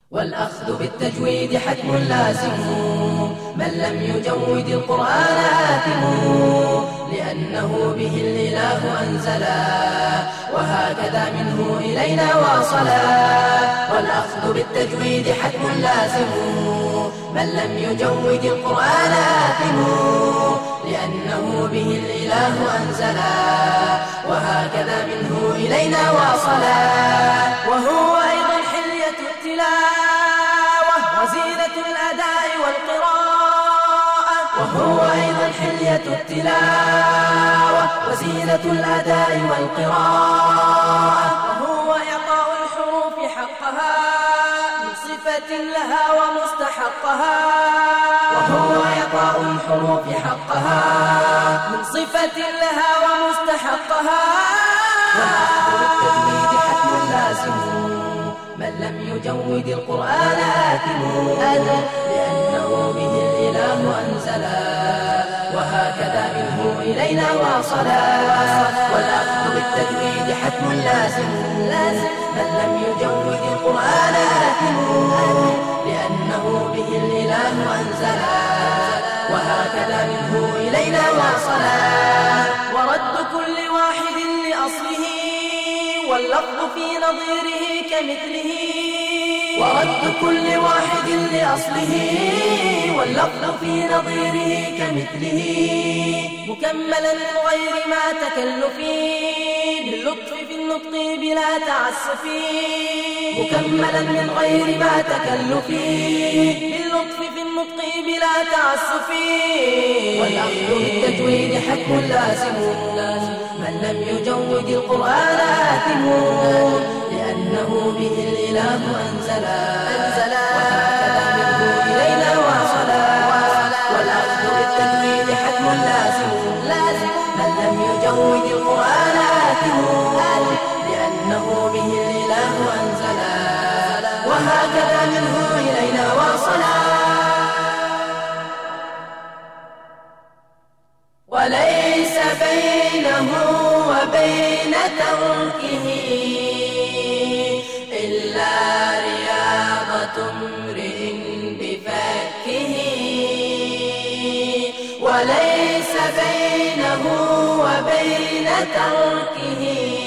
والأخذ بالتجويد حتم لازم، من لم يجود القرآن آثم، لأنه به الإله أنزلا، وهكذا منه إلينا واصلا. والأخذ بالتجويد حتم لازم، من لم يجود القرآن آثم، لأنه به الإله أنزلا، وهكذا منه إلينا واصلا. وهو أيضا حلية التلاوة وزينة الأداء والقراءة، وهو أيضا حلية التلاوة وزينة الأداء والقراءة، وهو إعطاء الحروف حقها من صفة لها ومستحقها، وهو إعطاء الحروف حقها من صفة لها ومستحقها. والأخذ بالتجويد حتم لازم، من لم يجود القرآن آثم، لأنه به الإله أنزلا، وهكذا منه إلينا واصلا. والأخذ بالتجويد حتم لازم، من لم يجود القرآن آثم، لأنه به الإله أنزلا، وهكذا منه إلينا واصلا. ورد كل واحد لأصله واللفظ في نظيره كمثله، ورد كل واحد لأصله واللفظ في نظيره كمثله، مكملا من غير ما تكلف، باللطف في النطق بلا تعسف، مكملا من غير ما تكلف، باللطف في النطق بلا تعسف. والأخذ بالتجويد حتم لازم، من لم يجود القرآن آثم، لأنه به الإله أنزلا، وهكذا منه إلينا واصلا. والأخذ بالتجويد حتم لازم، من لم يجود القرآن آثم، لأنه به الإله أنزلا، وهكذا منه إلينا واصلا. وليس بينه وبين تركه إلا رياضة امرئ بفكه، وليس بينه وبين تركه